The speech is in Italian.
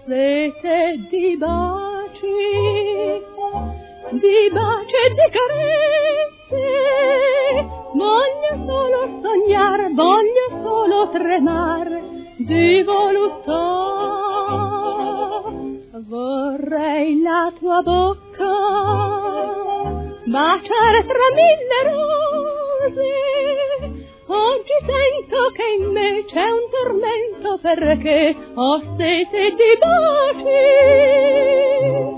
sete di baci e di carezze. Voglio solo sognar, voglio solo tremar di voluttà. Vorrei la tua bocca baciare tra mille rose. Oggi sento che in me c'è un tormento perché ho sete di baci.